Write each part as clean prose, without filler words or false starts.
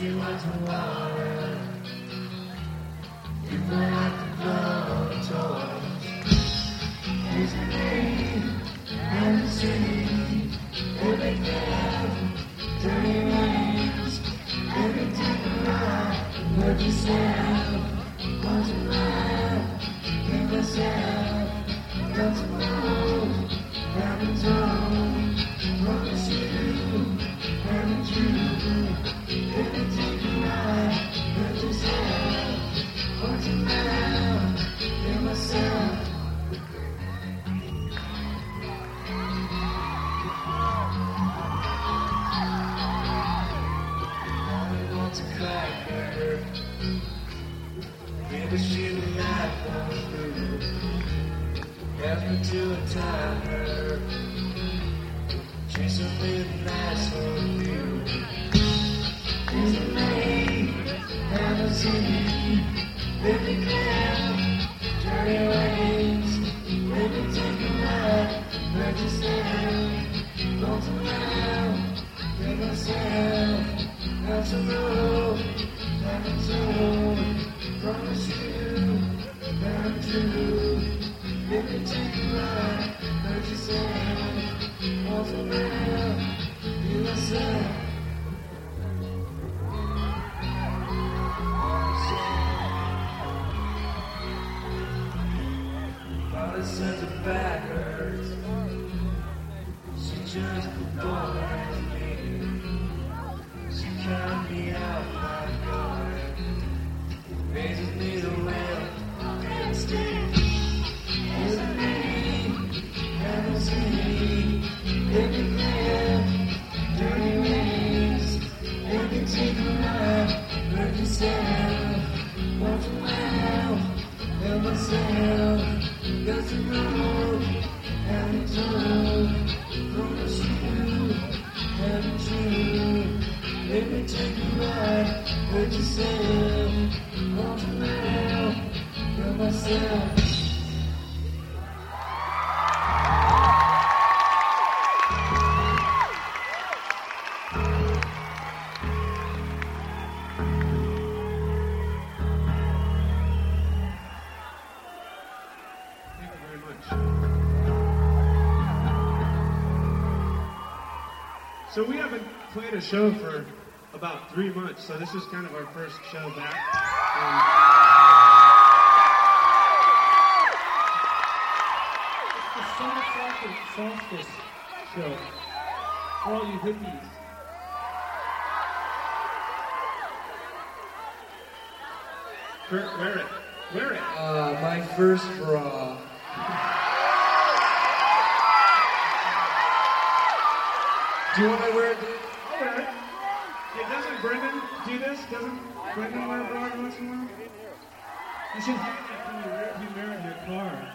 you want to water. People like to blow toys. Here's the name and the city. Every cab, dirty rains. Every take a ride, word yourself. Want to laugh, give yourself. Don't you know, haven't told. Promise you, haven't you? Every take a ride, word yourself. Want to laugh, give myself. Maybe she would not go through. Ask me to untie her. She's a midnight view. There's a lane, haven't seen. Baby cab, dirty waves. Baby take a ride, hurt yourself. Go to now, give myself. That's a road, haven't told. Promise you, haven't you? Baby, take a ride, hurt yourself. Want to laugh, be myself. Father says her back hurts. She just adores me. She counted me out my guard. Raises me the will and stay. Here's a name, haven't seen. Baby cab, dirty ways. Baby take a ride, hurt yourself. Want to laugh, help myself. Got to know, haven't told. Promise you, haven't you? Baby take a ride, hurt yourself. Want to laugh, help myself. Thank you very much. So we haven't played a show for about 3 months, so this is kind of our first show back. It's the summer solstice show for all you hippies. Kurt, wear it. Wear it. My first bra. Do you want to wear it, dude? I'll wear it. Hey, doesn't Brendan do this? Doesn't Brendan wear a bra every once in a while? You should have it in your rearview mirror in your car.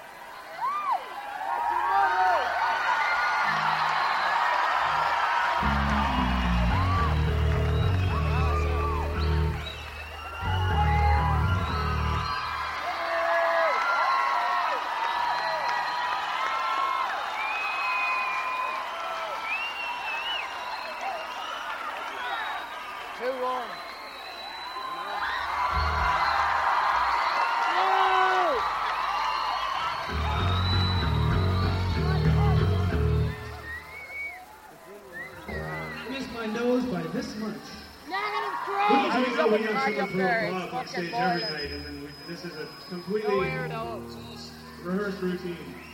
This much. I mean, no, we have someone throw a bra up on stage every night, and then this is a completely rehearsed routine.